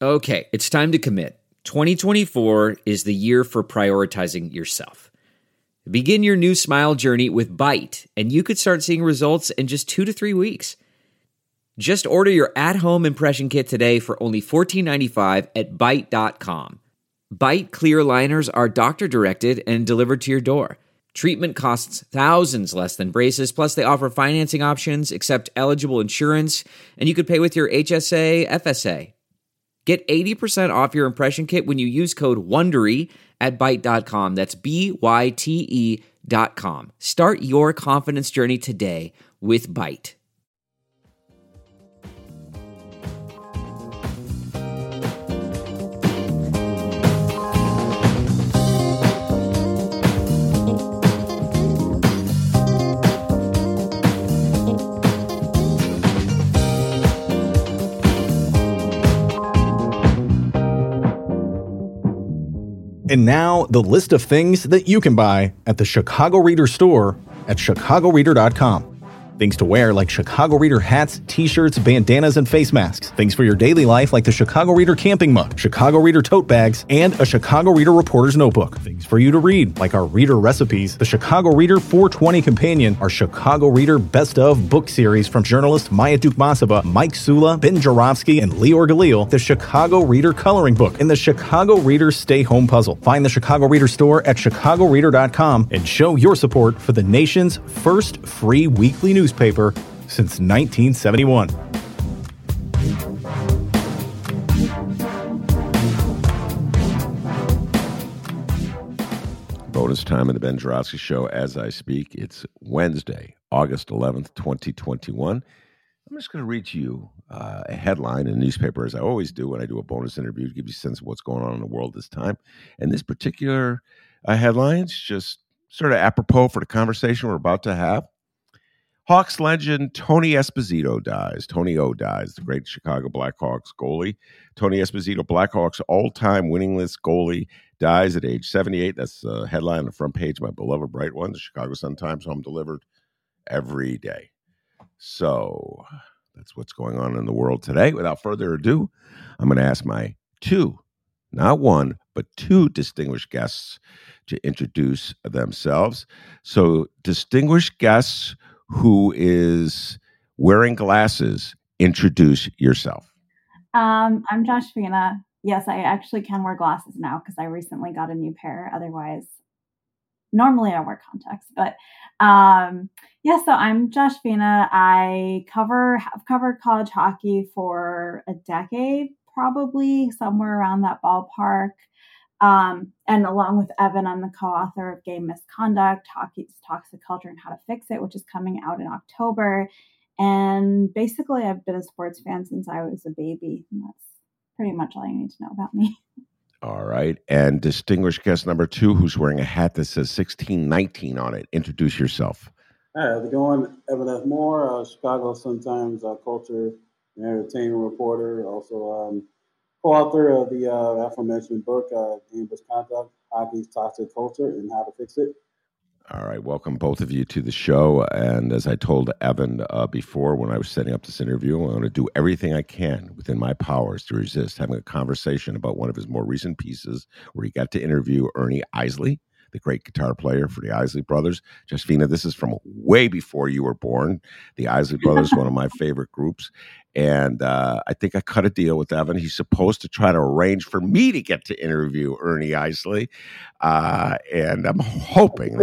Okay, it's time to commit. 2024 is the year for prioritizing yourself. Begin your new smile journey with Byte, and you could start seeing results in just 2 to 3 weeks. Just order your at-home impression kit today for only $14.95 at Byte.com. Byte clear liners are doctor-directed and delivered to your door. Treatment costs thousands less than braces, plus they offer financing options, accept eligible insurance, and you could pay with your HSA, FSA. Get 80% off your impression kit when you use code WONDERY at Byte.com. That's BYTE.com. Start your confidence journey today with Byte. And now, the list of things that you can buy at the Chicago Reader store at chicagoreader.com. Things to wear like Chicago Reader hats, t-shirts, bandanas, and face masks. Things for your daily life like the Chicago Reader camping mug, Chicago Reader tote bags, and a Chicago Reader reporter's notebook. Things for you to read like our Reader recipes, the Chicago Reader 420 Companion, our Chicago Reader Best of book series from journalists Maya Dukmasova, Mike Sula, Ben Jarofsky, and Lior Galil, the Chicago Reader coloring book, and the Chicago Reader Stay Home puzzle. Find the Chicago Reader store at chicagoreader.com and show your support for the nation's first free weekly newspaper since 1971. Bonus time in the Ben Jarofsky Show as I speak. It's Wednesday, August 11th, 2021. I'm just going to read to you a headline in a newspaper, as I always do when I do a bonus interview, to give you a sense of what's going on in the world this time. And this particular headline is just sort of apropos for the conversation we're about to have. Hawks legend Tony Esposito dies. Tony O dies, the great Chicago Blackhawks goalie. Tony Esposito, Blackhawks all-time winningless goalie, dies at age 78. That's the headline on the front page of my beloved Bright One, the Chicago Sun-Times, home delivered every day. So that's what's going on in the world today. Without further ado, I'm going to ask my two, not one, but two distinguished guests to introduce themselves. So distinguished guests who is wearing glasses, introduce yourself. I'm Josh Fina. Yes, I actually can wear glasses now because I recently got a new pair. Otherwise, normally I wear contacts. But so I'm Josh Fina. I have covered college hockey for a decade, probably somewhere around that ballpark. And along with Evan, I'm the co-author of Game Misconduct, Hockey's Toxic Culture and How to Fix It, which is coming out in October. And basically, I've been a sports fan since I was a baby. And that's pretty much all you need to know about me. All right. And distinguished guest number two, who's wearing a hat that says 1619 on it. Introduce yourself. Hi, how's it going? Evan F. Moore, Chicago Sun-Times culture and entertainment reporter. Also, co-author of the aforementioned book, Game Misconduct, Hockey's Toxic Culture and How to Fix It. All right. Welcome both of you to the show. And as I told Evan before when I was setting up this interview, I'm going to do everything I can within my powers to resist having a conversation about one of his more recent pieces where he got to interview Ernie Isley, the great guitar player for the Isley Brothers. Justina, this is from way before you were born. The Isley Brothers, one of my favorite groups. And I think I cut a deal with Evan. He's supposed to try to arrange for me to get to interview Ernie Isley. And I'm hoping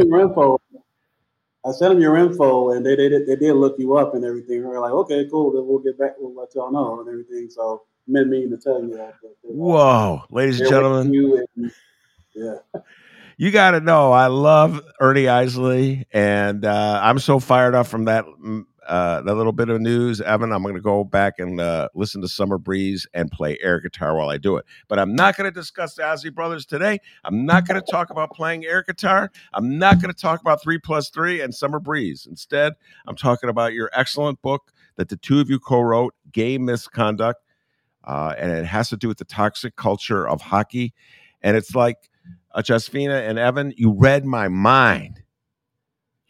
I sent them your info, and they did look you up and everything. They're like, okay, cool, then we'll get back, we'll let y'all know and everything. So I meant me to tell you that. Whoa, ladies and gentlemen. Yeah. You got to know, I love Ernie Isley, and I'm so fired up from that little bit of news. Evan, I'm going to go back and listen to Summer Breeze and play air guitar while I do it. But I'm not going to discuss the Isley Brothers today. I'm not going to talk about playing air guitar. I'm not going to talk about 3+3 and Summer Breeze. Instead, I'm talking about your excellent book that the two of you co-wrote, Game Misconduct, and it has to do with the toxic culture of hockey. And it's like, Justina and Evan, you read my mind.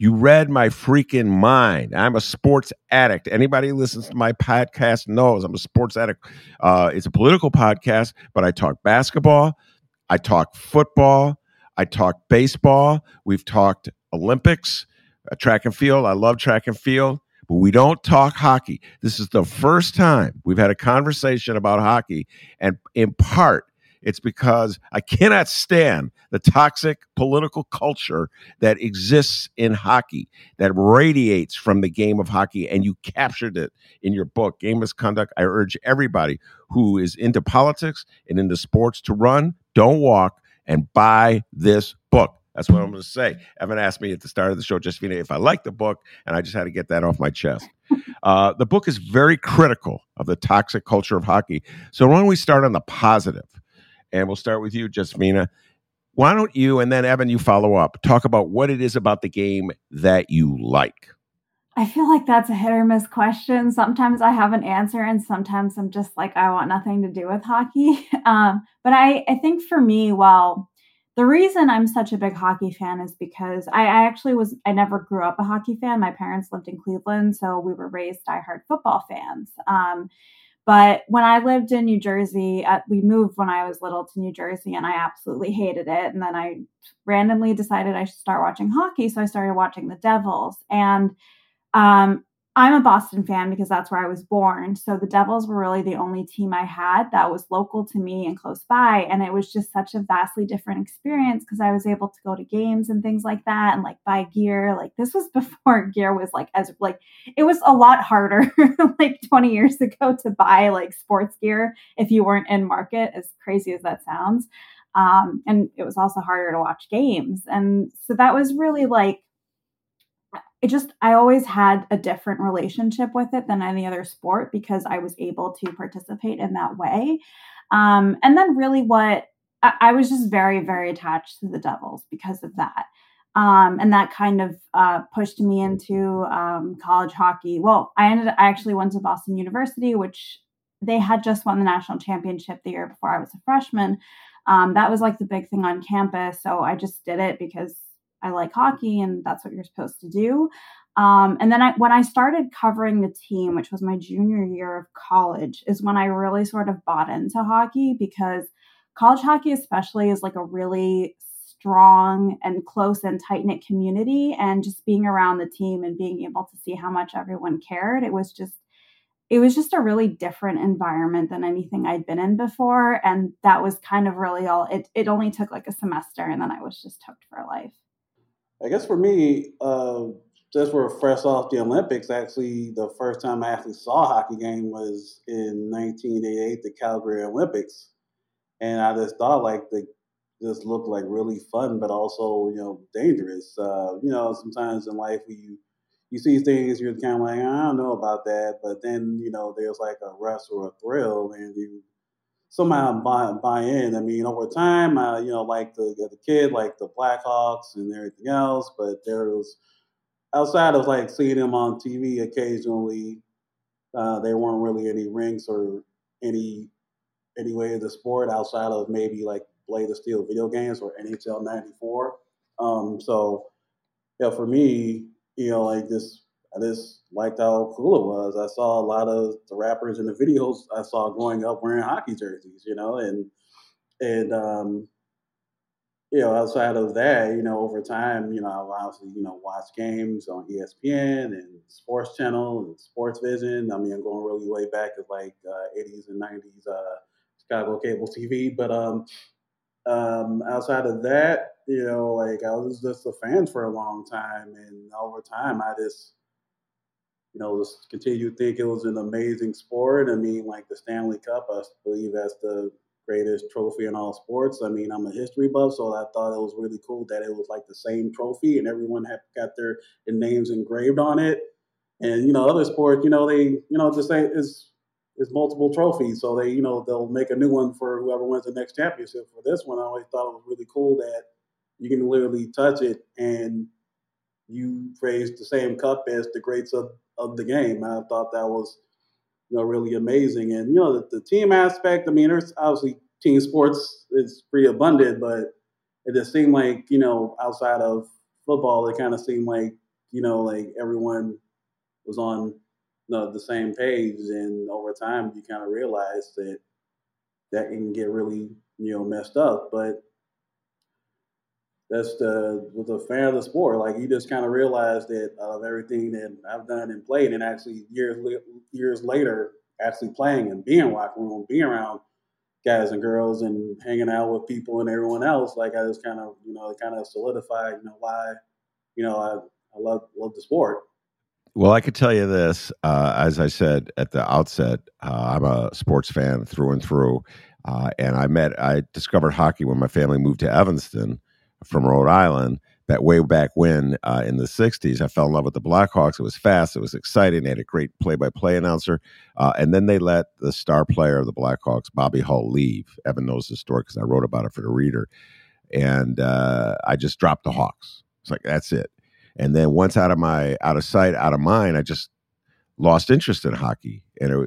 You read my freaking mind. I'm a sports addict. Anybody who listens to my podcast knows I'm a sports addict. It's a political podcast, but I talk basketball, I talk football, I talk baseball. We've talked Olympics, track and field. I love track and field, but we don't talk hockey. This is the first time we've had a conversation about hockey, and in part, it's because I cannot stand the toxic political culture that exists in hockey, that radiates from the game of hockey, and you captured it in your book, Game Misconduct. I urge everybody who is into politics and into sports to run, don't walk, and buy this book. That's what I'm going to say. Evan asked me at the start of the show, Josephina, if I liked the book, and I just had to get that off my chest. The book is very critical of the toxic culture of hockey. So why don't we start on the positive? And we'll start with you, Josephina. Why don't you, and then Evan, you follow up, talk about what it is about the game that you like? I feel like that's a hit or miss question. Sometimes I have an answer, and sometimes I'm just like, I want nothing to do with hockey. But I think for me, well, the reason I'm such a big hockey fan is because I never grew up a hockey fan. My parents lived in Cleveland, so we were raised diehard football fans. But when I lived in New Jersey, we moved when I was little to New Jersey, and I absolutely hated it. And then I randomly decided I should start watching hockey. So I started watching the Devils. And I'm a Boston fan because that's where I was born. So the Devils were really the only team I had that was local to me and close by. And it was just such a vastly different experience because I was able to go to games and things like that and like buy gear. Like this was before gear was it was a lot harder like 20 years ago to buy like sports gear if you weren't in market, as crazy as that sounds. And it was also harder to watch games. And so that was really like, I always had a different relationship with it than any other sport because I was able to participate in that way. And then really I was just very, very attached to the Devils because of that. And that kind of pushed me into college hockey. Well, I actually went to Boston University, which they had just won the national championship the year before I was a freshman. That was like the big thing on campus. So I just did it because I like hockey and that's what you're supposed to do. And then when I started covering the team, which was my junior year of college, is when I really sort of bought into hockey because college hockey especially is like a really strong and close and tight-knit community. And just being around the team and being able to see how much everyone cared, it was just a really different environment than anything I'd been in before. And that was kind of really all. It only took like a semester and then I was just hooked for life. I guess for me, just we're fresh off the Olympics. Actually, the first time I actually saw a hockey game was in 1988, the Calgary Olympics, and I just thought like just looked like really fun, but also dangerous. Sometimes in life you see things, you're kind of like, I don't know about that, but then there's like a rush or a thrill, and you somehow buy in. I mean, over time, like the kid, like the Blackhawks and everything else, but there was outside of like seeing them on TV occasionally, there weren't really any rinks or any way of the sport outside of maybe like Blade of Steel video games or NHL '94. So for me, like this. I just liked how cool it was. I saw a lot of the rappers in the videos I saw growing up wearing hockey jerseys, and outside of that, over time, I've obviously, watched games on ESPN and Sports Channel and Sports Vision. I mean, I'm going really way back to like 80s and 90s Chicago cable TV. But outside of that, like I was just a fan for a long time, and over time, I just just continue to think it was an amazing sport. I mean, like the Stanley Cup, I believe that's the greatest trophy in all sports. I mean, I'm a history buff, so I thought it was really cool that it was like the same trophy and everyone had got their names engraved on it. And, other sports, they, just say it's multiple trophies. So they, they'll make a new one for whoever wins the next championship. For this one, I always thought it was really cool that you can literally touch it and you raise the same cup as the greats of the game. I thought that was, really amazing. And, the team aspect, I mean, there's obviously team sports is pretty abundant, but it just seemed like, outside of football, it kind of seemed like like everyone was on the same page. And over time, you kind of realize that can get really, messed up. But that's with a fan of the sport. Like you just kind of realize that of everything that I've done and played, and actually years later, actually playing and being in locker room, being around guys and girls, and hanging out with people and everyone else. Like I just kind of, it kind of solidified, why, I love the sport. Well, I could tell you this, as I said at the outset, I'm a sports fan through and through. And I discovered hockey when my family moved to Evanston from Rhode Island. That way back when, in the 60s, I fell in love with the Blackhawks. It was fast. It was exciting. They had a great play-by-play announcer. And then they let the star player of the Blackhawks, Bobby Hull, leave. Evan knows the story because I wrote about it for the Reader. And I just dropped the Hawks. It's like, that's it. And then once out of sight, out of mind, I just lost interest in hockey.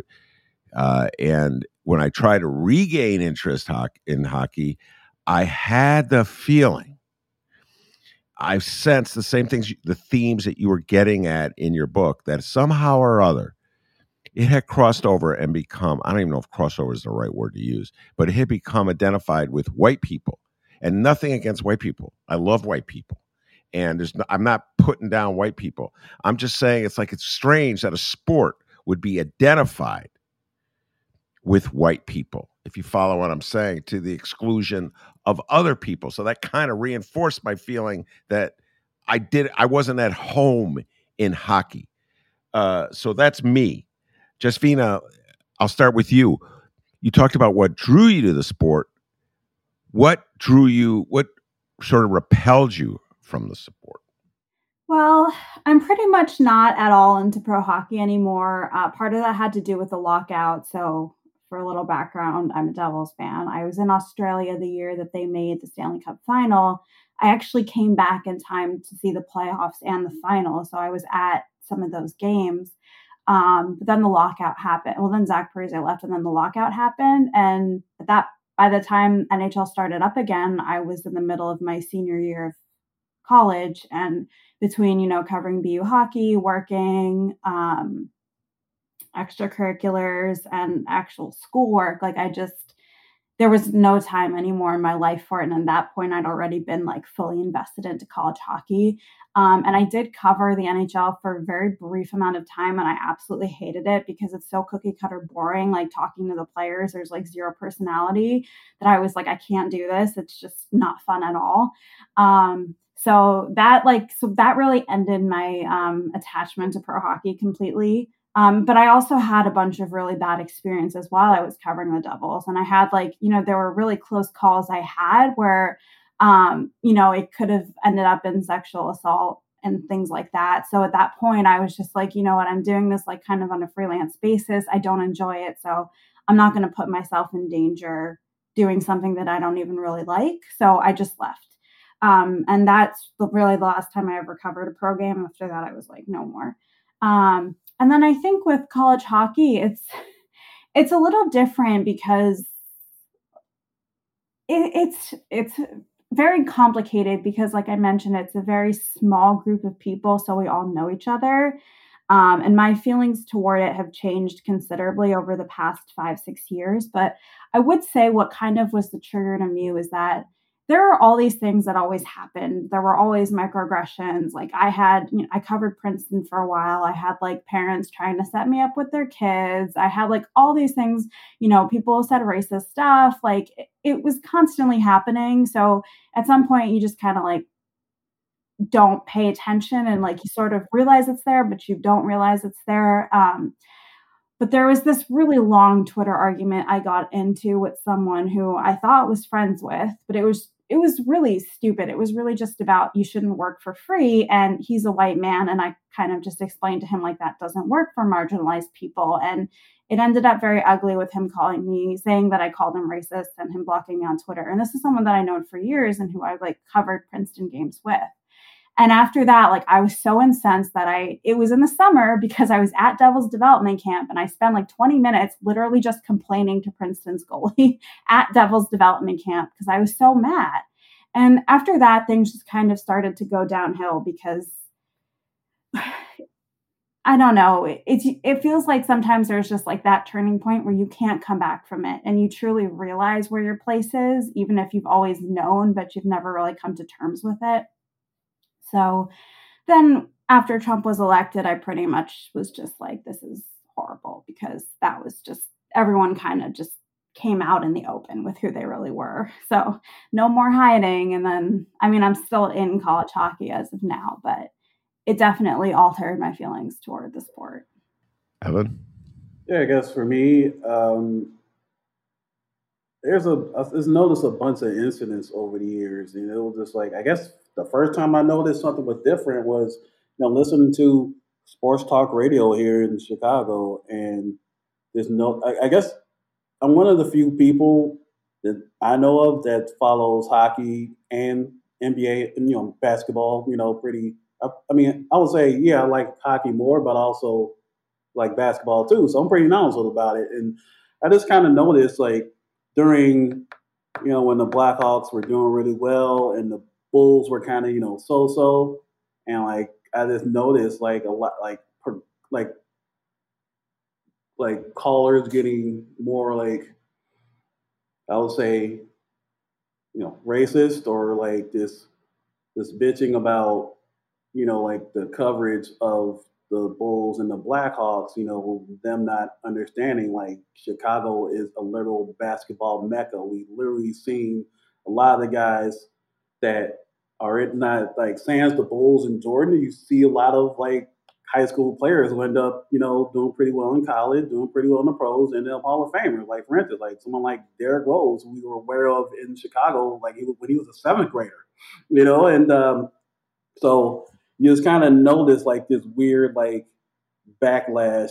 And when I tried to regain interest in hockey, I had the feeling, I sensed the same things, the themes that you were getting at in your book, that somehow or other, it had crossed over and become, I don't even know if crossover is the right word to use, but it had become identified with white people. And nothing against white people. I love white people. And I'm not putting down white people. I'm just saying it's strange that a sport would be identified with white people, if you follow what I'm saying, to the exclusion of other people. So that kind of reinforced my feeling that I wasn't at home in hockey. So that's me. Josefina, I'll start with you. You talked about what drew you to the sport. What sort of repelled you from the sport? Well, I'm pretty much not at all into pro hockey anymore. Part of that had to do with the lockout. So for a little background, I'm a Devils fan. I was in Australia the year that they made the Stanley Cup final. I actually came back in time to see the playoffs and the final. So I was at some of those games. But then the lockout happened. Well, then Zach Parise left, and then the lockout happened. And by the time NHL started up again, I was in the middle of my senior year of college, and between, covering BU hockey, working, extracurriculars, and actual schoolwork, there was no time anymore in my life for it. And at that point, I'd already been fully invested into college hockey. And I did cover the NHL for a very brief amount of time, and I absolutely hated it because it's so cookie cutter boring. Talking to the players, there's zero personality, that I was like, I can't do this. It's just not fun at all. So that really ended my attachment to pro hockey completely. But I also had a bunch of really bad experiences while I was covering the Devils. And I had there were really close calls I had where, it could have ended up in sexual assault and things like that. So at that point, I was just like, you know what, I'm doing this kind of on a freelance basis. I don't enjoy it. So I'm not going to put myself in danger doing something that I don't even really like. So I just left. And that's really the last time I ever covered a pro game. After that, I was like, no more. And then I think with college hockey, it's a little different because it's very complicated because, like I mentioned, it's a very small group of people, so we all know each other. And my feelings toward it have changed considerably over the past 5-6 years. But I would say what kind of was the trigger to me was that there are all these things that always happened. There were always microaggressions. I covered Princeton for a while. I had parents trying to set me up with their kids. I had all these things, people said racist stuff. It was constantly happening. So at some point you just kind of don't pay attention, and you sort of realize it's there, but you don't realize it's there. But there was this really long Twitter argument I got into with someone who I thought was friends with, but it was really stupid. It was really just about you shouldn't work for free, and he's a white man, and I kind of just explained to him that doesn't work for marginalized people. And it ended up very ugly with him saying that I called him racist, and him blocking me on Twitter. And this is someone that I known for years and who I covered Princeton games with. And after that, I was so incensed that it was in the summer because I was at Devils development camp, and I spent 20 minutes literally just complaining to Princeton's goalie at Devils development camp because I was so mad. And after that, things just kind of started to go downhill because I don't know. It feels like sometimes there's just like that turning point where you can't come back from it and you truly realize where your place is, even if you've always known, but you've never really come to terms with it. So then after Trump was elected, I pretty much was just like, this is horrible, because that was just, everyone kind of just came out in the open with who they really were. So no more hiding. And then, I mean, I'm still in college hockey as of now, but it definitely altered my feelings toward the sport. Evan? Yeah, I guess for me, I've noticed a bunch of incidents over the years, and it was just like, I guess the first time I noticed something was different was, listening to sports talk radio here in Chicago, and there's no, I guess I'm one of the few people that I know of that follows hockey and NBA and basketball. Pretty. I mean, I would say yeah, I like hockey more, but also like basketball too. So I'm pretty knowledgeable about it, and I just kind of noticed like during when the Blackhawks were doing really well and the Bulls were kind of so, and like I just noticed like a lot like callers getting more like, I would say, racist, or like this bitching about, like the coverage of the Bulls and the Blackhawks, them not understanding like Chicago is a literal basketball mecca. We literally seen a lot of the guys that are not like sans the Bulls and Jordan. You see a lot of like high school players who end up, doing pretty well in college, doing pretty well in the pros, and then Hall of Famers. Like for instance, like someone like Derrick Rose, who we were aware of in Chicago, like when he was a seventh grader, and so you just kind of notice like this weird like backlash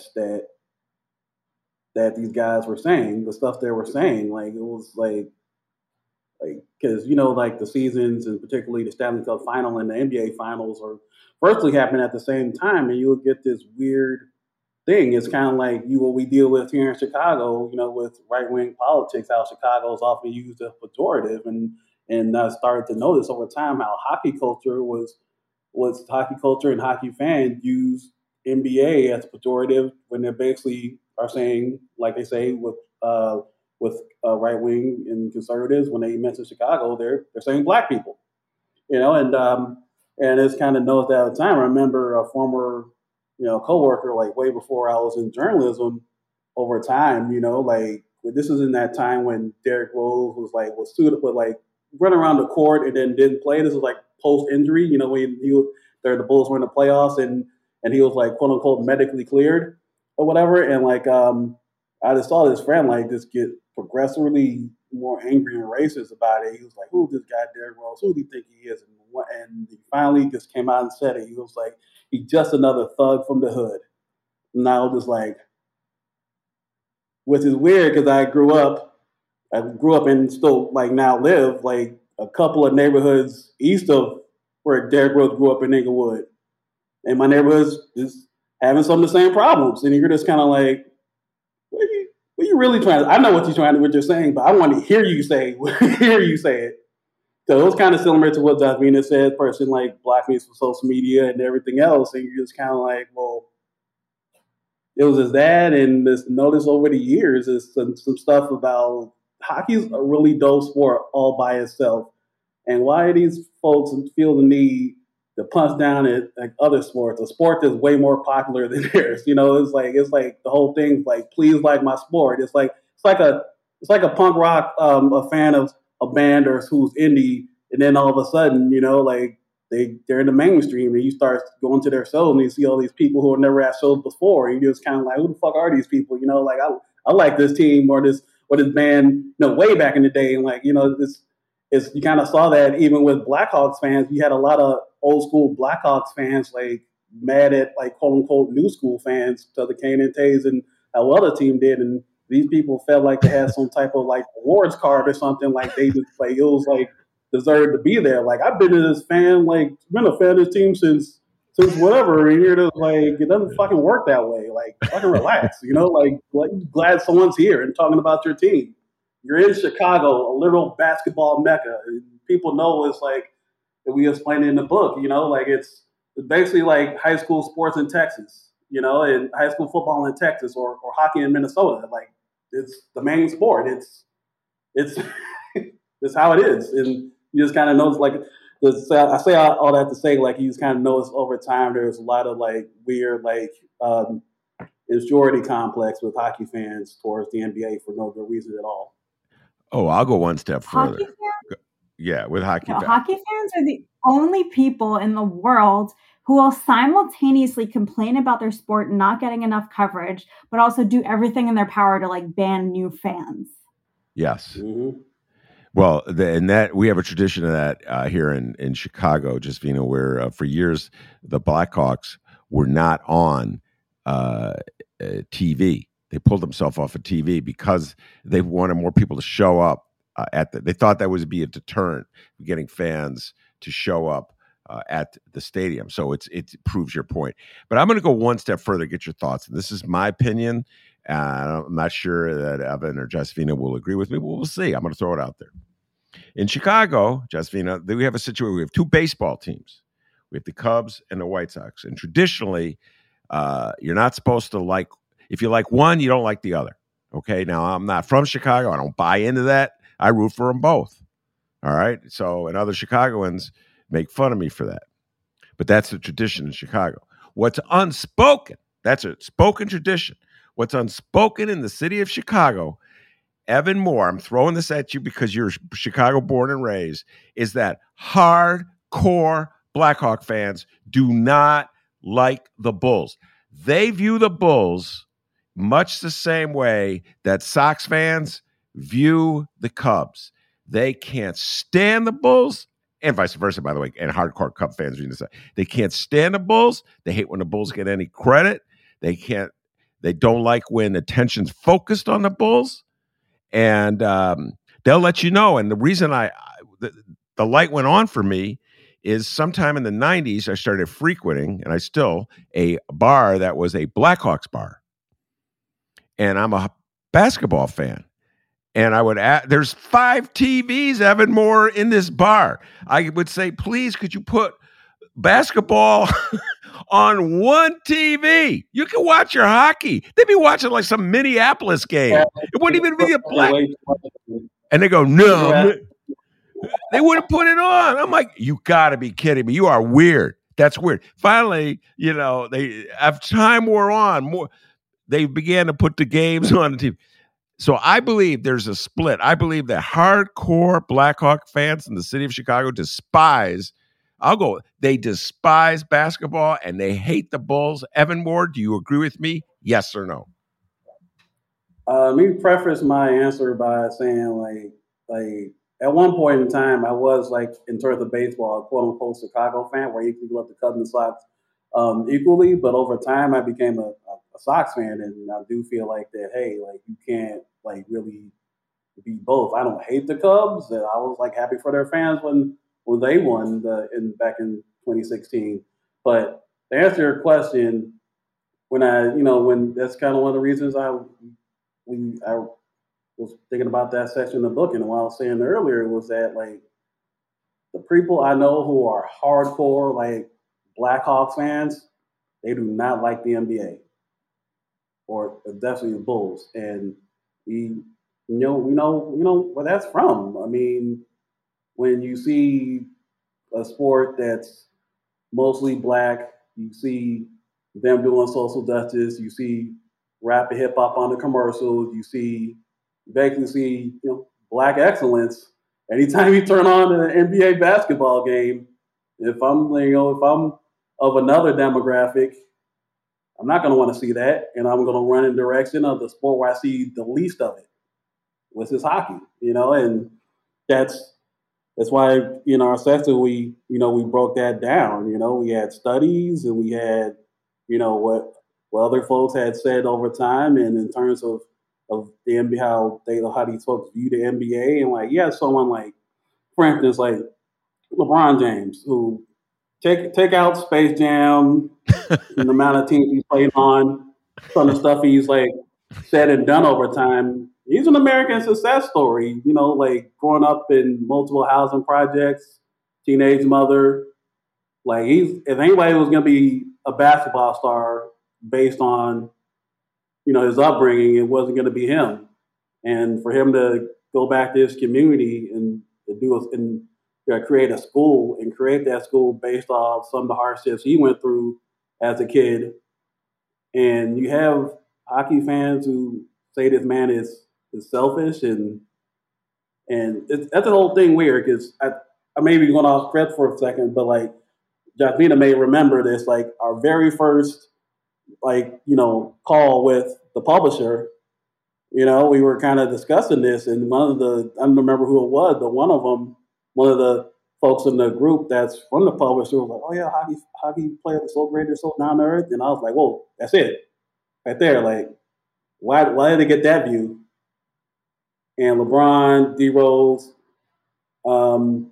that these guys were saying, the stuff they were saying, like it was like because like the seasons and particularly the Stanley Cup final and the NBA finals are virtually happening at the same time, and you'll get this weird thing. It's kind of like what we deal with here in Chicago, with right wing politics, how Chicago is often used as pejorative, and I started to notice over time how hockey culture and hockey fans use NBA as pejorative when they basically are saying, like they say with right wing and conservatives, when they mention Chicago, they're saying black people, and it's kind of noticed that at the time. I remember a former coworker, like way before I was in journalism, over time, like this was in that time when Derrick Rose was suited with like run around the court and then didn't play. This was like post injury, when the Bulls were in the playoffs and he was like quote unquote medically cleared or whatever. And like I just saw this friend like just get progressively more angry and racist about it. He was like, "Who's this guy, Derrick Rose? Who do you think he is?" And he finally just came out and said it. He was like, "He's just another thug from the hood." And I was just like, which is weird because I grew up and still like now live like a couple of neighborhoods east of where Derrick Rose grew up in Inglewood, and my neighborhood's just having some of the same problems. And you're just kind of like, what are you really trying to? I know what you're saying, but I want to hear you say it. So it was kind of similar to what Davina said, person like block me from social media and everything else, and you're just kind of like, well, it was just that, and this notice over the years is some stuff about hockey's a really dope sport all by itself, and why these folks feel the need to punch down at like other sports, a sport that's way more popular than theirs. It's like the whole thing's like, please like my sport. It's like a punk rock a fan of a band or who's indie, and then all of a sudden, like they're in the mainstream, and you start going to their shows and you see all these people who have never had shows before, and you're just kind of like, who the fuck are these people? Like I like this team or this band, way back in the day, and like this. You kind of saw that even with Blackhawks fans. You had a lot of old school Blackhawks fans like mad at like quote unquote new school fans to the Kane and Tays and how well the team did, and these people felt like they had some type of like awards card or something, like they just like it was like deserved to be there. Like I've been a fan of this team since whatever, and you're just like, it doesn't fucking work that way. Like fucking relax, like glad someone's here and talking about your team. You're in Chicago, a literal basketball mecca. People know it's like we explained in the book. Like it's basically like high school sports in Texas, and high school football in Texas or hockey in Minnesota. Like it's the main sport. It's it's how it is, and you just kind of notice like I say all that to say like you just kind of notice over time there's a lot of like weird like inferiority complex with hockey fans towards the NBA for no good reason at all. Oh, I'll go one step further. Hockey fans? Yeah, with hockey fans. Hockey fans are the only people in the world who will simultaneously complain about their sport not getting enough coverage, but also do everything in their power to like ban new fans. Yes. Mm-hmm. Well, and that we have a tradition of that here in Chicago, Josefina, where for years the Blackhawks were not on TV. They pulled themselves off of TV because they wanted more people to show up they thought that would be a deterrent getting fans to show up at the stadium. So it proves your point. But I'm going to go one step further, get your thoughts. And this is my opinion. I'm not sure that Evan or Josefina will agree with me, but we'll see. I'm going to throw it out there. In Chicago, Josefina, we have a situation. We have two baseball teams. We have the Cubs and the White Sox. And traditionally, you're not supposed to like, if you like one, you don't like the other. Okay. Now, I'm not from Chicago. I don't buy into that. I root for them both. All right. So, and other Chicagoans make fun of me for that. But that's the tradition in Chicago. What's unspoken, that's a spoken tradition. What's unspoken in the city of Chicago, Evan Moore, I'm throwing this at you because you're Chicago born and raised, is that hardcore Blackhawk fans do not like the Bulls. They view the Bulls much the same way that Sox fans view the Cubs. They can't stand the Bulls, and vice versa, by the way, and hardcore Cub fans, they can't stand the Bulls. They hate when the Bulls get any credit. They don't like when attention's focused on the Bulls, and they'll let you know. And the reason the light went on for me is sometime in the 90s, I started frequenting, and I still, a bar that was a Blackhawks bar. And I'm a basketball fan. And I would there's 5 TVs, Evan Moore, in this bar. I would say, please, could you put basketball on one TV? You can watch your hockey. They'd be watching like some Minneapolis game. It wouldn't even be a black. And they go, no. They wouldn't put it on. I'm like, you got to be kidding me. You are weird. That's weird. Finally, they, as time wore on, they began to put the games on the TV. So I believe there's a split. I believe that hardcore Blackhawk fans in the city of Chicago despise basketball and they hate the Bulls. Evan Moore, do you agree with me? Yes or no? Let me preface my answer by saying like at one point in time, I was like, in terms of baseball, a quote unquote Chicago fan where you can love the Cubs and Sox equally. But over time, I became a Sox fan, and I do feel like that. Hey, like you can't like really be both. I don't hate the Cubs, and I was like happy for their fans when they won back in 2016. But to answer your question, when that's kind of one of the reasons I was thinking about that section of the book, and what I was saying earlier was that like the people I know who are hardcore like Blackhawks fans, they do not like the NBA or definitely the Bulls, and we know where that's from. I mean, when you see a sport that's mostly black, you see them doing social justice, you see rap and hip hop on the commercials, you basically see black excellence. Anytime you turn on an NBA basketball game, if I'm of another demographic, I'm not going to want to see that, and I'm going to run in direction of the sport where I see the least of it, which is hockey. And that's why our section we broke that down. We had studies and we had what other folks had said over time, and in terms of the NBA, how these folks view the NBA, and like someone like, for instance, like LeBron James, who take out Space Jam and the amount of teams he's played on, some of the stuff he's like said and done over time. He's an American success story, like growing up in multiple housing projects, teenage mother, Like if anybody was going to be a basketball star based on, his upbringing, it wasn't going to be him. And for him to go back to his community and create a school and create that school based off some of the hardships he went through as a kid. And you have hockey fans who say this man is selfish and that's the whole thing weird because I may be going off script for a second, but like Jasmina may remember this, like our very first call with the publisher, we were kind of discussing this, and I don't remember who it was, but one of the folks in the group that's from the publisher was like, "Oh yeah, hockey players are so great, they're so down to earth," and I was like, "Whoa, that's it, right there." Like, why did they get that view? And LeBron, D Rose, Dwayne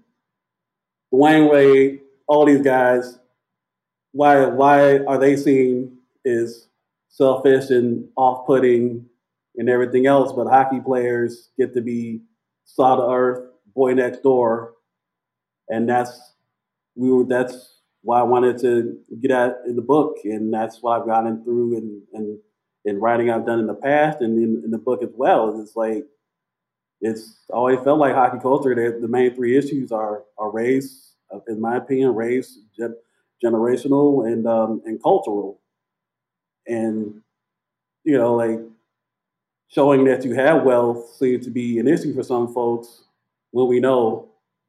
Wade, all these guys, why are they seen as selfish and off-putting and everything else, but hockey players get to be salt of earth, boy next door, and that's why I wanted to get at in the book, and that's why I've gotten through in writing I've done in the past and in the book as well. It's like it's always felt like hockey culture. The main three issues are race, in my opinion, race, generational, and cultural, and like showing that you have wealth seems to be an issue for some folks when we know,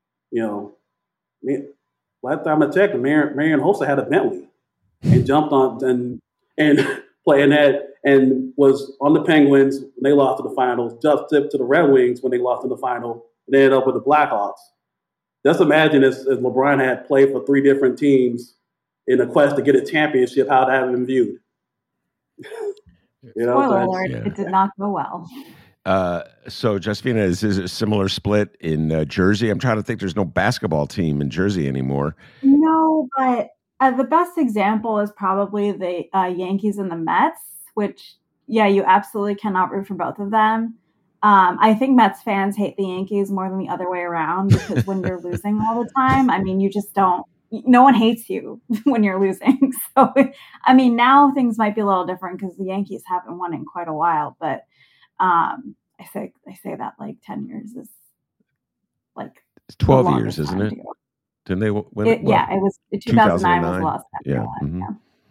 last time I checked, Marion Hossa had a Bentley and jumped on and playing that and was on the Penguins when they lost to the finals, just tipped to the Red Wings when they lost in the final, and ended up with the Blackhawks. Just imagine if LeBron had played for 3 different teams in a quest to get a championship, how that would have been viewed. Spoiler alert, it did not go well. So, Justina, is this a similar split in Jersey? I'm trying to think. There's no basketball team in Jersey anymore. No, but the best example is probably the Yankees and the Mets, which, you absolutely cannot root for both of them. I think Mets fans hate the Yankees more than the other way around because when you're losing all the time, I mean, you just don't. No one hates you when you're losing. So, I mean, now things might be a little different because the Yankees haven't won in quite a while. But I say that like 10 years is like it's 12 years, isn't it? Didn't they win? It was 2009 was the last time. Yeah. Mm-hmm.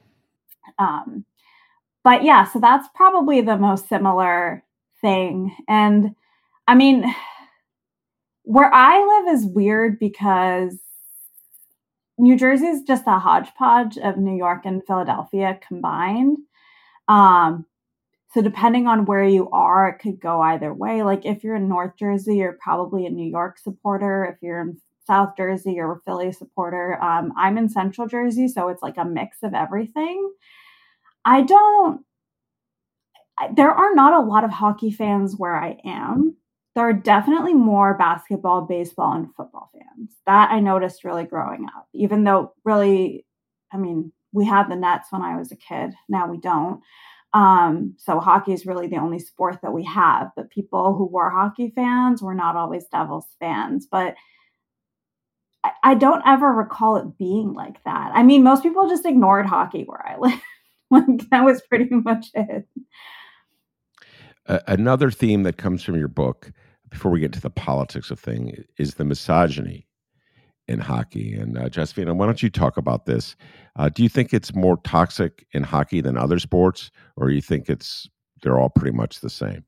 But yeah, so that's probably the most similar thing. And I mean, where I live is weird because New Jersey is just a hodgepodge of New York and Philadelphia combined. So depending on where you are, it could go either way. Like if you're in North Jersey, you're probably a New York supporter. If you're in South Jersey, you're a Philly supporter. I'm in Central Jersey, so it's like a mix of everything. There are not a lot of hockey fans where I am. There are definitely more basketball, baseball, and football fans. That I noticed really growing up, even though really, I mean, we had the Nets when I was a kid. Now we don't. So hockey is really the only sport that we have, but people who were hockey fans were not always Devils fans. But I don't ever recall it being like that. I mean, most people just ignored hockey where I live. Like that was pretty much it. Another theme that comes from your book, before we get to the politics of things, is the misogyny in hockey. And Josefina, why don't you talk about this? Do you think it's more toxic in hockey than other sports, or you think they're all pretty much the same?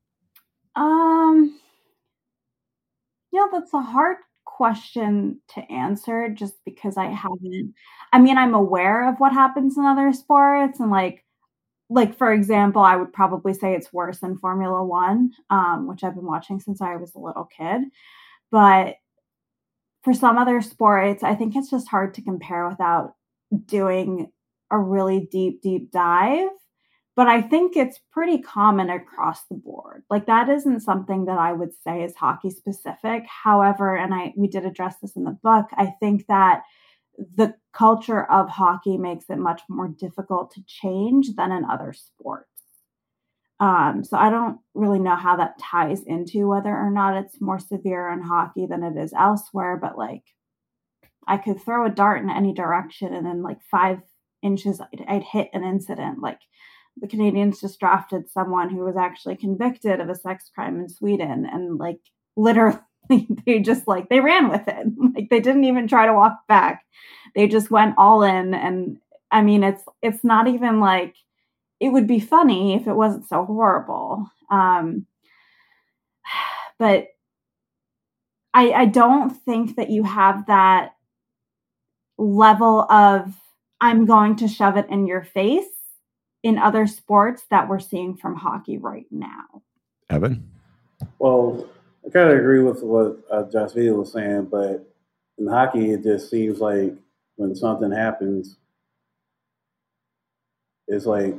That's a hard question to answer just because I'm aware of what happens in other sports, and like for example, I would probably say it's worse than Formula One, which I've been watching since I was a little kid. But for some other sports, I think it's just hard to compare without doing a really deep dive. But I think it's pretty common across the board. Like that isn't something that I would say is hockey specific. However, and we did address this in the book, I think that the culture of hockey makes it much more difficult to change than in other sports. So I don't really know how that ties into whether or not it's more severe in hockey than it is elsewhere. But like, I could throw a dart in any direction, and in like 5 inches, I'd hit an incident. Like the Canadians just drafted someone who was actually convicted of a sex crime in Sweden, and like literally they ran with it. Like they didn't even try to walk back. They just went all in. And I mean, it's not even like, it would be funny if it wasn't so horrible. But I don't think that you have that level of, I'm going to shove it in your face in other sports that we're seeing from hockey right now. Evan? Well, I kind of agree with what Josh Vita was saying, but in hockey, it just seems like when something happens, it's like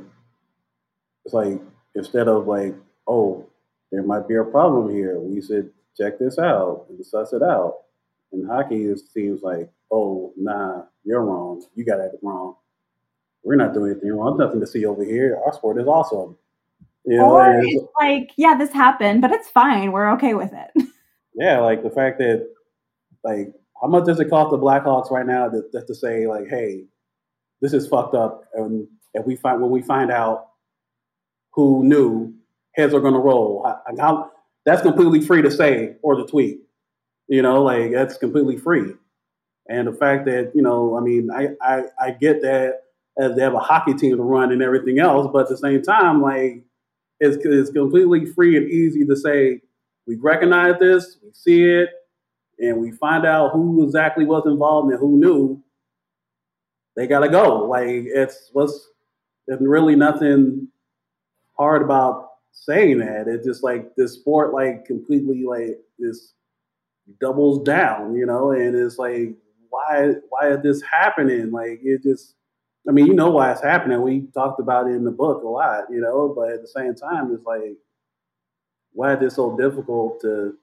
instead of like, oh, there might be a problem here, we should check this out and suss it out. In hockey, it seems like, oh, nah, you're wrong. You got it wrong. We're not doing anything wrong. There's nothing to see over here. Our sport is awesome. You know, or it's like, yeah, this happened, but it's fine. We're okay with it. Yeah, like the fact that, like, how much does it cost the Blackhawks right now to say, like, hey, this is fucked up, and when we find out who knew, heads are going to roll. That's completely free to say or to tweet. You know, like that's completely free. And the fact that, you know, I mean, I get that as they have a hockey team to run and everything else, but at the same time, like it's completely free and easy to say we recognize this, we see it, and we find out who exactly was involved and who knew. They gotta go. Like there's really nothing hard about saying that. It's just like this sport, like completely like this doubles down, you know, and it's like, why is this happening? Like it just, I mean, you know why it's happening. We talked about it in the book a lot, you know, but at the same time, it's like, why is it so difficult to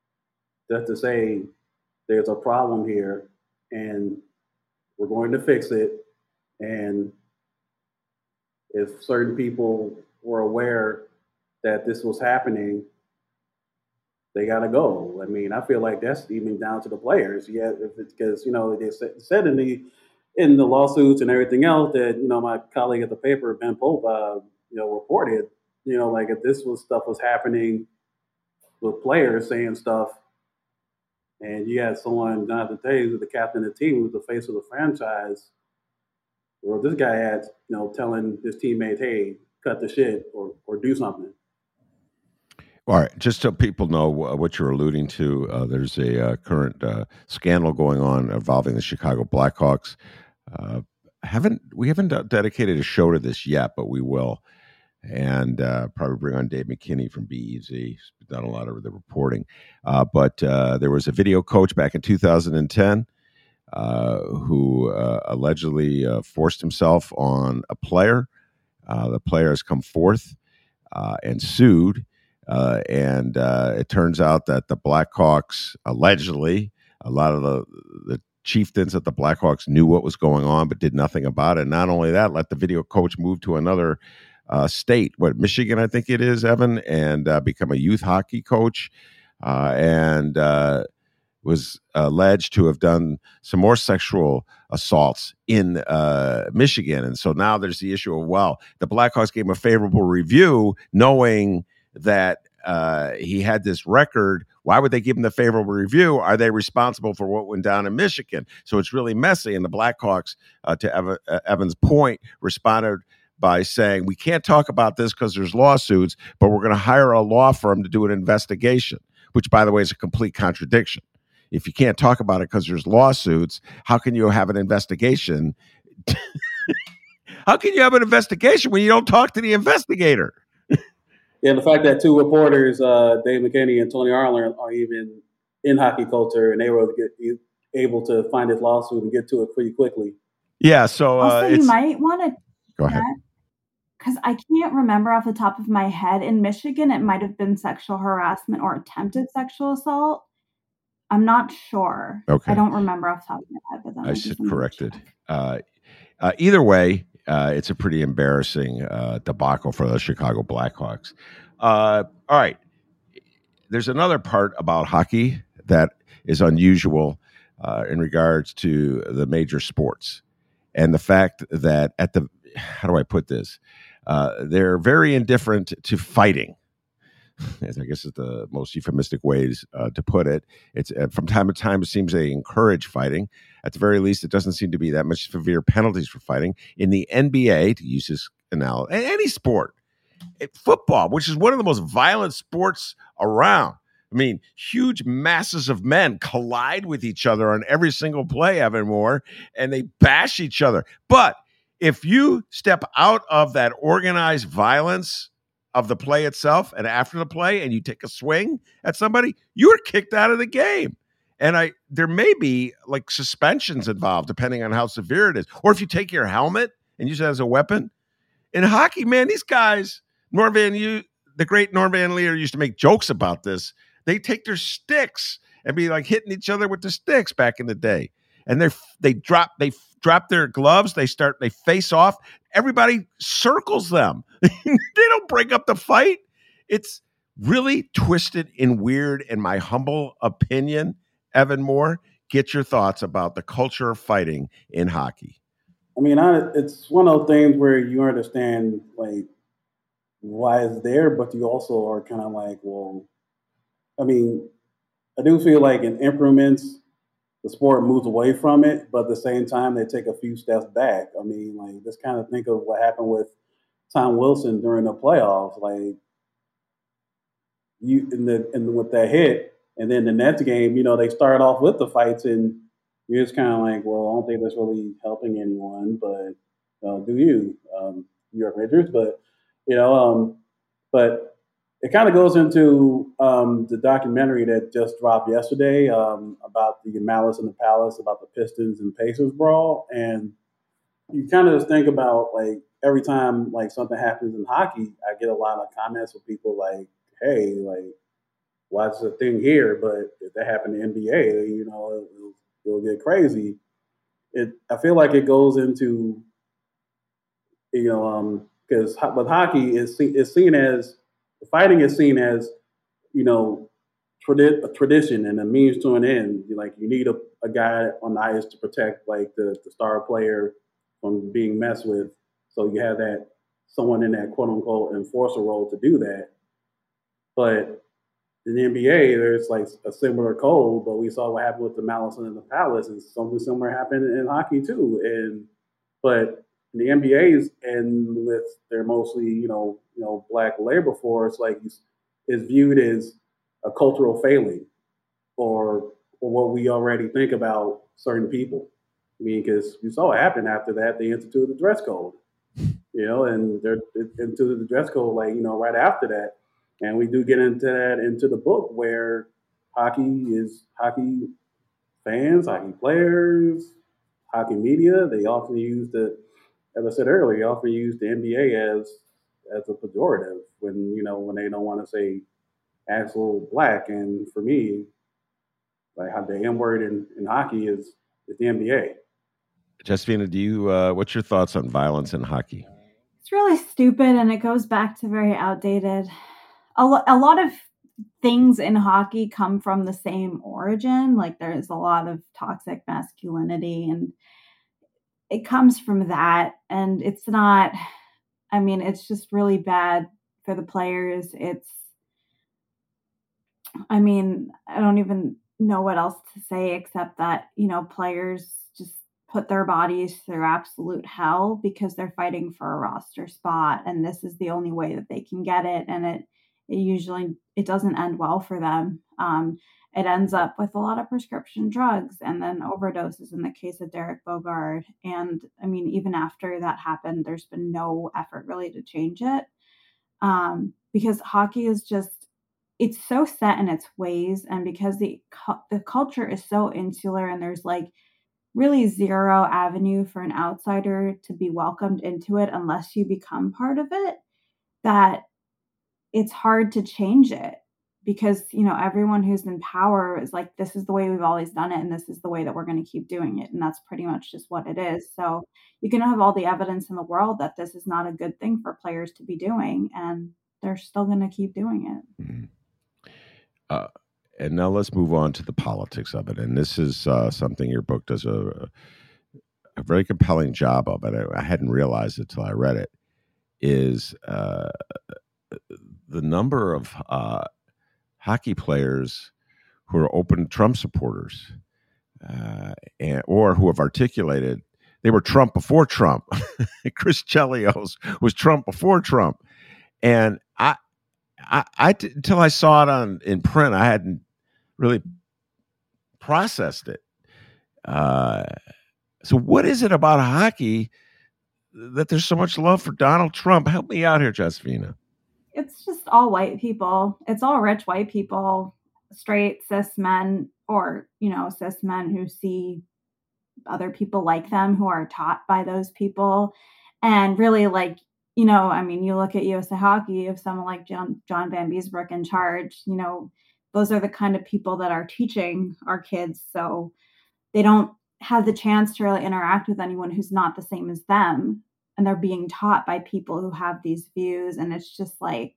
say there's a problem here and we're going to fix it? And if certain people were aware that this was happening, they got to go. I mean, I feel like that's even down to the players. Yeah, if it's because, you know, they said in the lawsuits and everything else that, you know, my colleague at the paper, Ben Pope, you know, reported, you know, like if this stuff was happening with players saying stuff, and you had someone, Jonathan Toews, the captain of the team, who's the face of the franchise, or this guy had, you know, telling his teammates, hey, cut the shit or do something. All right, just so people know what you're alluding to, there's a current scandal going on involving the Chicago Blackhawks. We haven't dedicated a show to this yet, but we will, and probably bring on Dave McKinney from BEZ. He's done a lot of the reporting. But there was a video coach back in 2010 who allegedly forced himself on a player. The player has come forth and sued. And it turns out that the Blackhawks, allegedly, a lot of the chieftains at the Blackhawks knew what was going on, but did nothing about it. Not only that, let the video coach move to another state, Michigan, I think it is, Evan, and become a youth hockey coach, and was alleged to have done some more sexual assaults in Michigan. And so now there's the issue of, well, the Blackhawks gave him a favorable review, knowing that he had this record. Why would they give him the favorable review? Are they responsible for what went down in Michigan? So it's really messy. And the Blackhawks, to Evan's point, responded by saying, we can't talk about this because there's lawsuits, but we're going to hire a law firm to do an investigation, which, by the way, is a complete contradiction. If you can't talk about it because there's lawsuits, how can you have an investigation? How can you have an investigation when you don't talk to the investigator? Yeah, the fact that two reporters, Dave McKinney and Tony Arlen, are even in hockey culture, and they were able to find this lawsuit and get to it pretty quickly. Yeah, so also, you might want to go ahead, because I can't remember off the top of my head. In Michigan, it might have been sexual harassment or attempted sexual assault. I'm not sure. Okay, I don't remember off the top of my head. But I should correct it. Either way, it's a pretty embarrassing debacle for the Chicago Blackhawks. All right. There's another part about hockey that is unusual. in regards to the major sports, and the fact that how do I put this? They're very indifferent to fighting. I guess is the most euphemistic ways to put it. It's from time to time, it seems they encourage fighting. At the very least, it doesn't seem to be that much severe penalties for fighting. In the NBA, to use this analogy, any sport, football, which is one of the most violent sports around. I mean, huge masses of men collide with each other on every single play, Evan Moore, and they bash each other. But if you step out of that organized violence of the play itself and after the play and you take a swing at somebody, you're kicked out of the game. And there may be like suspensions involved depending on how severe it is. Or if you take your helmet and use it as a weapon. In hockey, man, these guys, the great Norm Van Lier used to make jokes about this. They take their sticks and be like hitting each other with the sticks back in the day. And they drop their gloves. They face off. Everybody circles them. They don't break up the fight. It's really twisted and weird, in my humble opinion. Evan Moore, get your thoughts about the culture of fighting in hockey. I mean, it's one of those things where you understand like why it's there, but you also are kind of like, well, I mean, I do feel like in increments, the sport moves away from it, but at the same time, they take a few steps back. I mean, like just kind of think of what happened with Tom Wilson during the playoffs. Like with that hit, and then the next game, they start off with the fights, and you're just kind of like, well, I don't think that's really helping anyone, but do you, New York Rangers? But but it kind of goes into the documentary that just dropped yesterday about the Malice in the Palace, about the Pistons and Pacers brawl, and you kind of just think about like every time like something happens in hockey, I get a lot of comments from people like, "Hey, like, why is this a thing here?" But if that happened in the NBA, it'll get crazy. I feel like it goes into because with hockey is seen as fighting is seen as a tradition and a means to an end. Like you need a guy on the ice to protect like the star player from being messed with. So you have that someone in that quote unquote enforcer role to do that. But in the NBA, there's like a similar code, but we saw what happened with the Malice in the Palace, and something similar happened in hockey too. But in the NBA's and with their mostly black labor force, like is viewed as a cultural failing, or what we already think about certain people. I mean, because you saw what happened after that, they instituted the dress code, and they're instituted the dress code like right after that. And we do get into the book where hockey fans, hockey players, hockey media, they often use as I said earlier, they often use the NBA as a pejorative when they don't want to say actual black. And for me, like how the M word in hockey is the NBA. Josefina, what's your thoughts on violence in hockey? It's really stupid, and it goes back to very outdated. A lot of things in hockey come from the same origin. Like there's a lot of toxic masculinity, and it comes from that. And it's not, I mean, it's just really bad for the players. I don't even know what else to say except that, players just put their bodies through absolute hell because they're fighting for a roster spot, and this is the only way that they can get it. And it usually doesn't end well for them. It ends up with a lot of prescription drugs and then overdoses in the case of Derek Bogard. And I mean, even after that happened, there's been no effort really to change it. Because hockey is it's so set in its ways. And because the culture is so insular and there's like really zero avenue for an outsider to be welcomed into it unless you become part of it, that it's hard to change it. Because, everyone who's in power is like, this is the way we've always done it, and this is the way that we're going to keep doing it. And that's pretty much just what it is. So you can have all the evidence in the world that this is not a good thing for players to be doing, and they're still going to keep doing it. Mm-hmm. and now let's move on to the politics of it. And this is something your book does a very compelling job of it. I hadn't realized it till I read it. Is the number of hockey players who are open Trump supporters, or who have articulated they were Trump before Trump. Chris Chelios was Trump before Trump, and I until I saw it in print, I hadn't really processed it. So, what is it about hockey that there's so much love for Donald Trump? Help me out here, Josephina. It's just all white people. It's all rich white people, straight cis men, or, cis men who see other people like them, who are taught by those people. And really, like, you look at USA Hockey, of someone like John Van Beesbrook in charge, those are the kind of people that are teaching our kids. So they don't have the chance to really interact with anyone who's not the same as them. And they're being taught by people who have these views. And it's just like,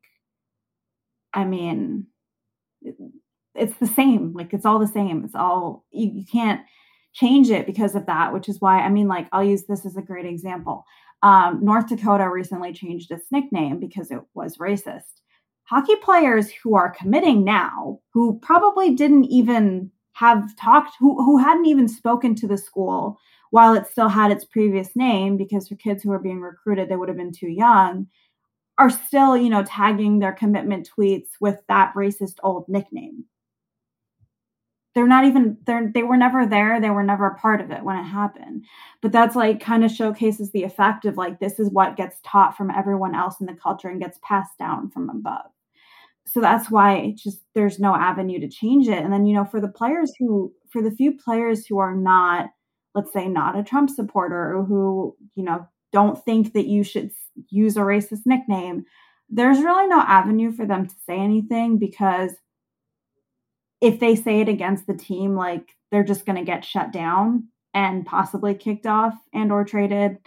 it's the same. Like, it's all the same. It's all, you can't change it because of that, which is why, I'll use this as a great example. North Dakota recently changed its nickname because it was racist. Hockey players who are committing now, who probably didn't even have talked, who hadn't even spoken to the school while it still had its previous name, because for kids who were being recruited, they would have been too young, are still, tagging their commitment tweets with that racist old nickname. They're not even there. They were never there. They were never a part of it when it happened. But that's like kind of showcases the effect of like, this is what gets taught from everyone else in the culture and gets passed down from above. So that's why there's no avenue to change it. And then, for the few players who are not, let's say, not a Trump supporter, or who, don't think that you should use a racist nickname, there's really no avenue for them to say anything, because if they say it against the team, like, they're just going to get shut down and possibly kicked off and or traded.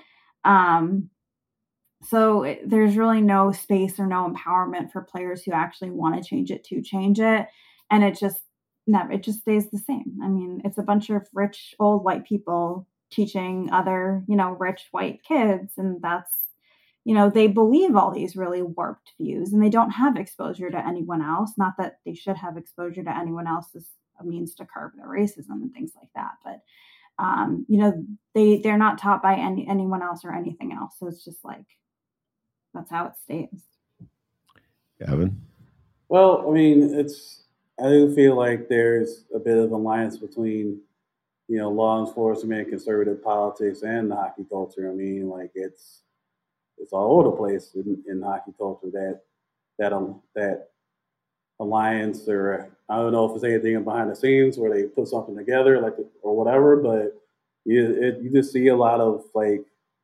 So there's really no space or no empowerment for players who actually want to change it. And it just stays the same. It's a bunch of rich old white people teaching other, rich white kids. And that's, they believe all these really warped views, and they don't have exposure to anyone else. Not that they should have exposure to anyone else as a means to curb their racism and things like that. But, they're not taught by anyone else or anything else. So it's just like, that's how it stays. Evan? Well, I do feel like there's a bit of alliance between, law enforcement, conservative politics, and the hockey culture. It's all over the place in hockey culture, that alliance, or I don't know if it's anything behind the scenes where they put something together, or whatever, but you just see a lot of like,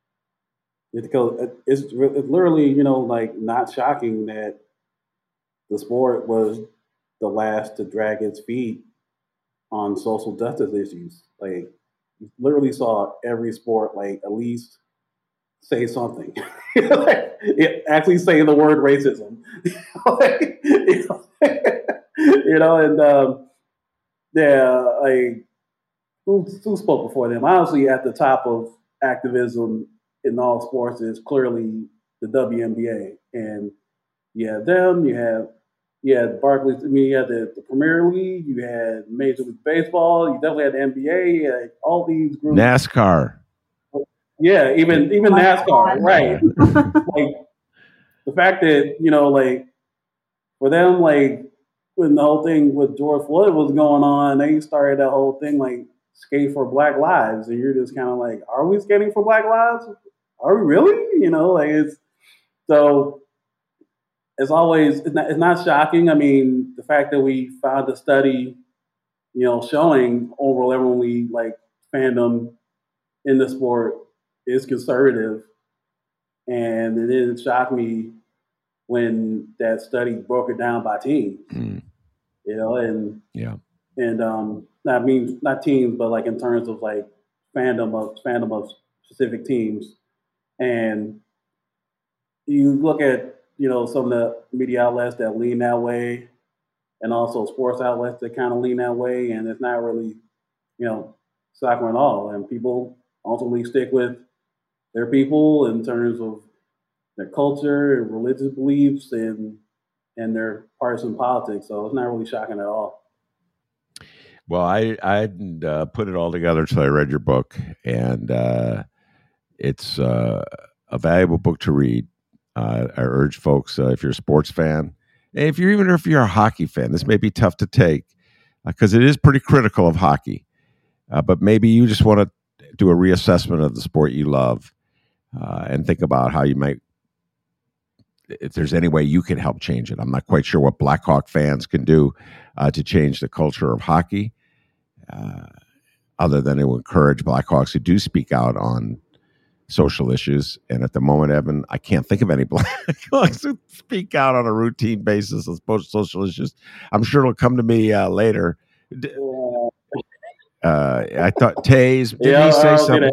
it's literally, not shocking that the sport was the last to drag its feet on social justice issues. Like, you literally saw every sport, like, at least say something. Actually say the word racism. Who spoke before them? Honestly, at the top of activism in all sports is clearly the WNBA. And you have them, you had Barclays, you had the Premier League, you had Major League Baseball, you definitely had the NBA, you had all these groups. NASCAR. Yeah, even NASCAR, right? Like, the fact that, for them, like, when the whole thing with George Floyd was going on, they started that whole thing, like, skate for Black lives, and you're just kind of like, are we skating for Black lives? Are we really? It's always, it's not shocking. The fact that we found a study, showing overwhelmingly, like, fandom in the sport is conservative, and it didn't shock me when that study broke it down by teams. And yeah, and not teams, but like in terms of like fandom of specific teams. And you look at some of the media outlets that lean that way, and also sports outlets that kind of lean that way, and it's not really, soccer at all. And people ultimately stick with their people in terms of their culture and religious beliefs and their partisan politics. So it's not really shocking at all. Well, I didn't put it all together until I read your book, and it's a valuable book to read. I urge folks, if you're a sports fan, if you're a hockey fan, this may be tough to take because it is pretty critical of hockey. But maybe you just want to do a reassessment of the sport you love and think about how you might, if there's any way you can help change it. I'm not quite sure what Blackhawk fans can do to change the culture of hockey, other than to encourage Blackhawks who do speak out on social issues. And at the moment, Evan, I can't think of any Blackhawks who speak out on a routine basis on social issues. I'm sure it'll come to me later. I thought Tays, did he say something?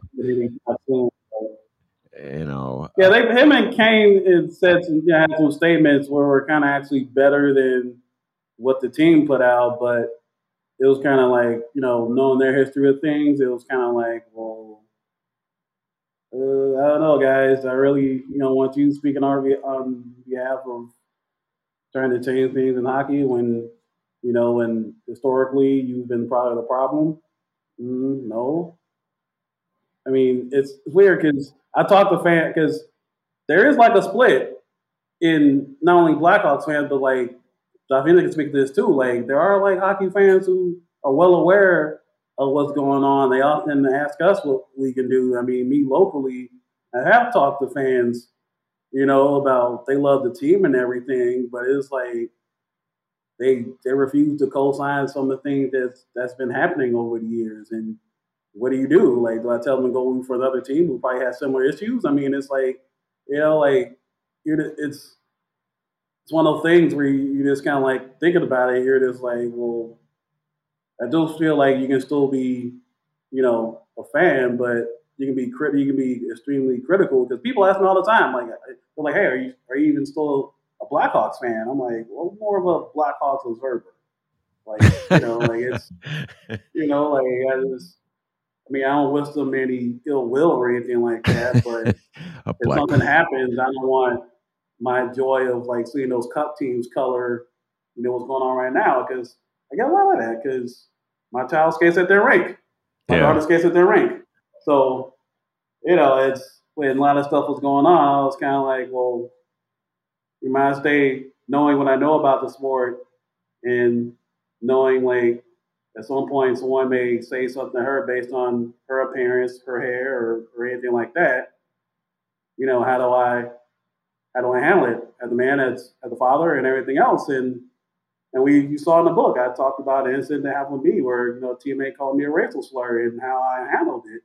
Him and Kane had said had some statements where were kind of actually better than what the team put out, but it was kind of like, knowing their history of things, it was kind of like, well, I don't know, guys. I really, want you speaking on behalf of trying to change things in hockey when, when historically you've been part of the problem. No. I mean, it's weird because I talk to fans because there is like a split in not only Blackhawks fans, but like Josh Finley can speak to this too. Like there are like hockey fans who are well aware of what's going on. They often ask us what we can do. I mean, me locally, I have talked to fans, about they love the team and everything, but it's like they refuse to co-sign some of the things that's been happening over the years. And what do you do? Like, do I tell them to go for another team who probably has similar issues? I mean, it's like, it's one of those things where you just kind of like thinking about it. You're just like, well, I do feel like you can still be, a fan, but you can be you can be extremely critical because people ask me all the time, like, they're like, hey, are you even still a Blackhawks fan? I'm like, well, more of a Blackhawks observer. Like, like it's, I don't wish them any ill will or anything like that, but if something happens, I don't want my joy of like seeing those cup teams color, what's going on right now, because I get a lot of that because my child skates at their rink. My daughter skates at their rink. So, it's when a lot of stuff was going on, I was kind of like, well, you might stay knowing what I know about the sport and knowing like at some point someone may say something to her based on her appearance, her hair, or anything like that. How do I handle it as a man, as a father, and everything else? And you saw in the book, I talked about an incident that happened with me where, a teammate called me a racial slur and how I handled it.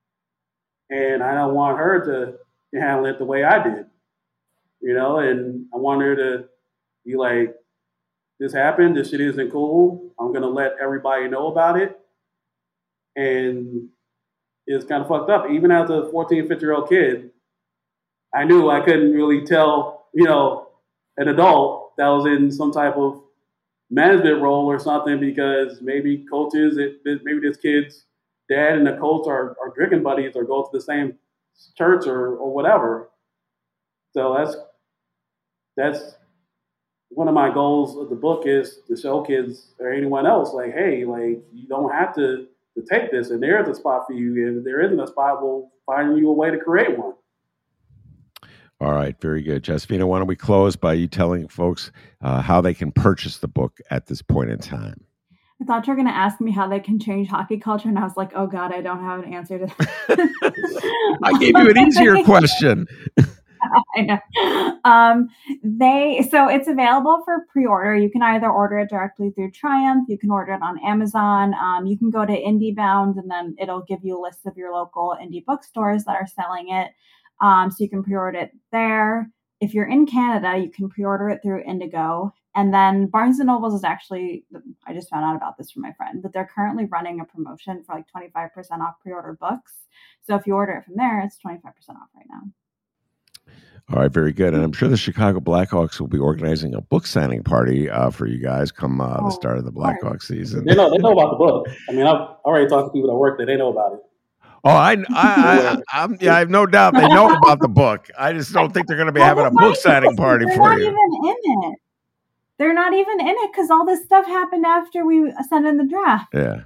And I don't want her to handle it the way I did, and I want her to be like, this happened, this shit isn't cool. I'm going to let everybody know about it. And it's kind of fucked up. Even as a 14, 15-year-old kid, I knew I couldn't really tell, an adult that was in some type of management role or something because maybe coaches, maybe this kid's dad and the coach are drinking buddies or go to the same church or whatever. So that's one of my goals of the book is to show kids or anyone else like, hey, like you don't have to take this, and there is a spot for you, and if there isn't a spot, we'll find you a way to create one. All right, very good. Josefina, why don't we close by you telling folks how they can purchase the book at this point in time? I thought you were going to ask me how they can change hockey culture, and I was like, oh, God, I don't have an answer to that. I gave you an easier question. I know. So it's available for pre-order. You can either order it directly through Triumph. You can order it on Amazon. You can go to IndieBound, and then it'll give you a list of your local indie bookstores that are selling it. So you can pre-order it there. If you're in Canada, you can pre-order it through Indigo. And then Barnes & Nobles is actually, I just found out about this from my friend, but they're currently running a promotion for like 25% off pre-order books. So if you order it from there, it's 25% off right now. All right, very good. And I'm sure the Chicago Blackhawks will be organizing a book signing party for you guys come the start of the Blackhawks season. They know about the book. I mean, I've already talked to people that work there. They know about it. Oh, I have no doubt they know about the book. I just don't think they're going to be having a book signing party for you. They're not even in it. They're not even in it because all this stuff happened after we sent in the draft. Yeah.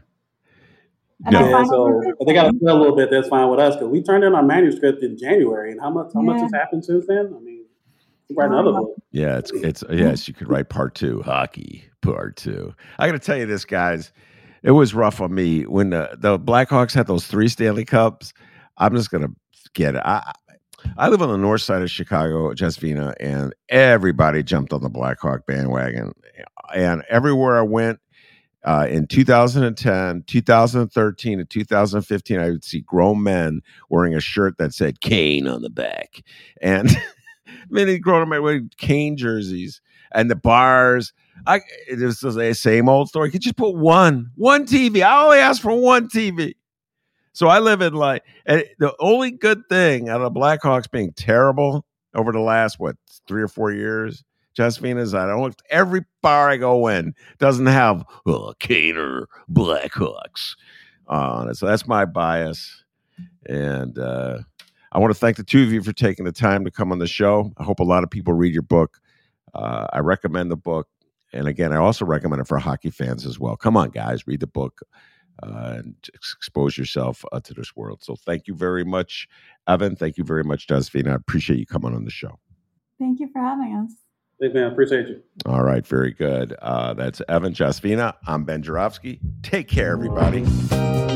So they got to play a little bit. That's fine with us because we turned in our manuscript in January, and how much has happened since then? I mean, you write another book. Yeah, it's yes, you could write part 2, hockey part 2. I got to tell you this, guys. It was rough on me when the Blackhawks had those 3 Stanley Cups. I'm just gonna get it. I live on the north side of Chicago, Jessvina, and everybody jumped on the Blackhawk bandwagon. And everywhere I went, in 2010, 2013, and 2015, I would see grown men wearing a shirt that said Kane on the back. And many grown men wearing Kane jerseys. And the bars, it was the same old story. You could just put one TV. I only asked for one TV. So I live in and the only good thing out of the Blackhawks being terrible over the last, 3 or 4 years, Jessvina, is I don't. Every bar I go in doesn't have Kane or Blackhawks on it. So that's my bias. And I want to thank the two of you for taking the time to come on the show. I hope a lot of people read your book. I recommend the book. And again, I also recommend it for hockey fans as well. Come on, guys, read the book and expose yourself to this world. So thank you very much, Evan. Thank you very much, Jessvina. I appreciate you coming on the show. Thank you for having us. Thanks, man. Appreciate you. All right. Very good. That's Evan, Jessvina. I'm Ben Joravsky. Take care, everybody.